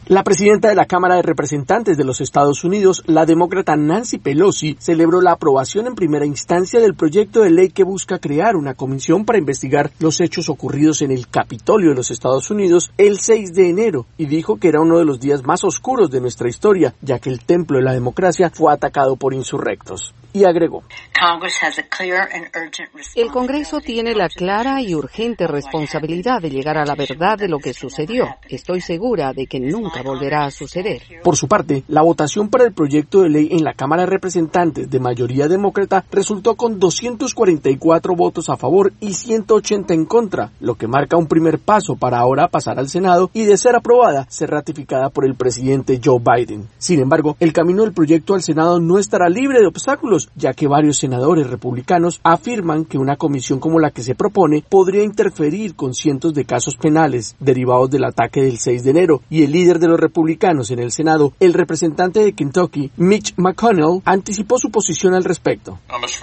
La presidenta de la Cámara de Representantes de los Estados Unidos, la demócrata Nancy Pelosi, celebró la aprobación en primera instancia del proyecto de ley que busca crear una comisión para investigar los hechos ocurridos en el Capitolio de los Estados Unidos el 6 de enero y dijo que era uno de los días más oscuros de nuestra historia, ya que el templo de la democracia fue atacado por insurrectos. Y agregó: el Congreso tiene la clara y urgente responsabilidad de llegar a la verdad de lo que sucedió. Estoy segura de que nunca volverá a suceder. Por su parte, la votación para el proyecto de ley en la Cámara de Representantes de mayoría demócrata resultó con 244 votos a favor y 180 en contra, lo que marca un primer paso para ahora pasar al Senado y, de ser aprobada, ser ratificada por el presidente Joe Biden. Sin embargo, el camino del proyecto al Senado no estará libre de obstáculos, ya que varios senadores republicanos afirman que una comisión como la que se propone podría interferir con cientos de casos penales derivados del ataque del 6 de enero, y el líder de los republicanos en el Senado, el representante de Kentucky, Mitch McConnell, anticipó su posición al respecto.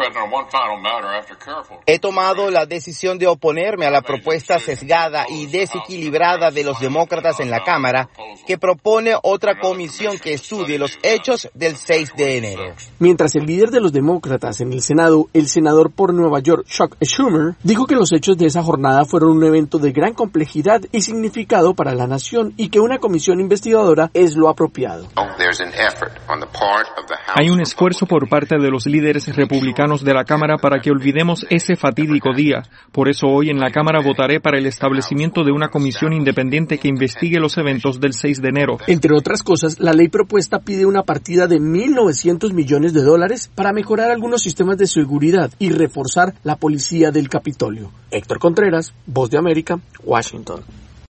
He tomado la decisión de oponerme a la propuesta sesgada y desequilibrada de los demócratas en la Cámara, que propone otra comisión que estudie los hechos del 6 de enero. Mientras el líder de los demócratas en el Senado, el senador por Nueva York, Chuck Schumer, dijo que los hechos de esa jornada fueron un evento de gran complejidad y significado para la nación y que una comisión investigadora es lo apropiado. Hay un esfuerzo por parte de los líderes republicanos de la Cámara para que olvidemos ese fatídico día. Por eso hoy en la Cámara votaré para el establecimiento de una comisión independiente que investigue los eventos del 6 de enero. Entre otras cosas, la ley propuesta pide una partida de $1.900 millones para mejorar algunos sistemas de seguridad y reforzar la policía del Capitolio. Héctor Contreras, Voz de América, Washington.